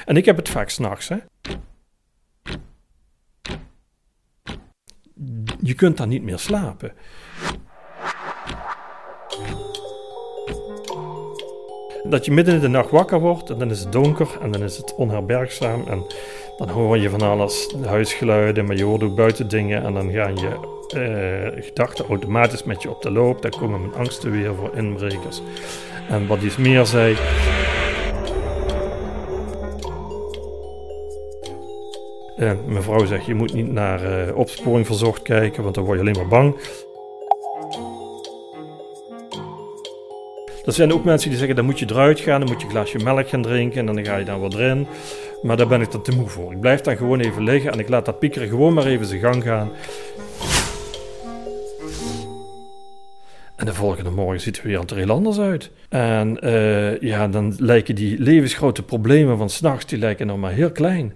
En ik heb het vaak 's nachts, hè. Je kunt dan niet meer slapen. Dat je midden in de nacht wakker wordt en dan is het donker en dan is het onherbergzaam en dan hoor je van alles, huisgeluiden, maar je hoort ook buiten dingen en dan gaan je gedachten automatisch met je op de loop. Dan komen mijn angsten weer voor inbrekers. En wat iets meer zei... mijn vrouw zegt, je moet niet naar opsporing verzocht kijken, want dan word je alleen maar bang. Er zijn ook mensen die zeggen, dan moet je eruit gaan, dan moet je een glaasje melk gaan drinken en dan ga je dan wat erin. Maar daar ben ik dan te moe voor. Ik blijf dan gewoon even liggen en ik laat dat piekeren gewoon maar even zijn gang gaan. En de volgende morgen ziet het weer heel anders uit. En dan lijken die levensgrote problemen van 's nachts, die lijken nog maar heel klein.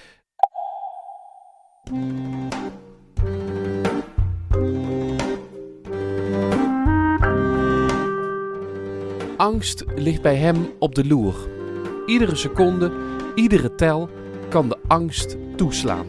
Angst ligt bij hem op de loer. Iedere seconde, iedere tel kan de angst toeslaan.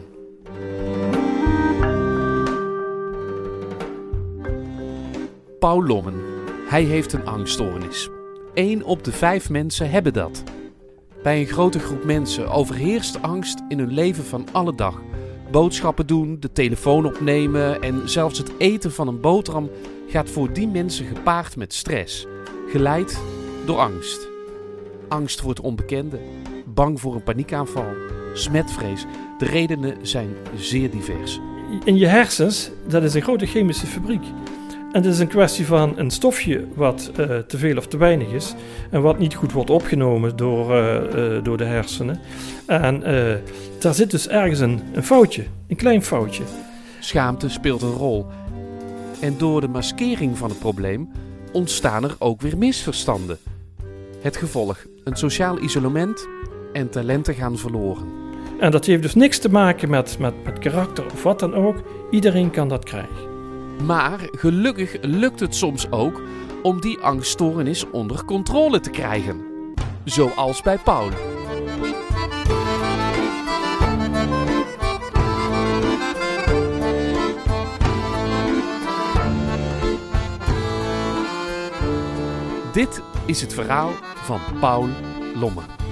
Paul Lommen. Hij heeft een angststoornis. 1 op de 5 mensen hebben dat. Bij een grote groep mensen overheerst angst in hun leven van alle dag. Boodschappen doen, de telefoon opnemen en zelfs het eten van een boterham gaat voor die mensen gepaard met stress. Geleid door angst. Angst voor het onbekende, bang voor een paniekaanval, smetvrees. De redenen zijn zeer divers. In je hersens, dat is een grote chemische fabriek. En het is een kwestie van een stofje wat te veel of te weinig is. En wat niet goed wordt opgenomen door de hersenen. En daar zit dus ergens een foutje, een klein foutje. Schaamte speelt een rol. En door de maskering van het probleem ontstaan er ook weer misverstanden. Het gevolg, een sociaal isolement en talenten gaan verloren. En dat heeft dus niks te maken met karakter of wat dan ook. Iedereen kan dat krijgen. Maar gelukkig lukt het soms ook om die angststoornis onder controle te krijgen. Zoals bij Paul. Dit is het verhaal van Paul Lommen.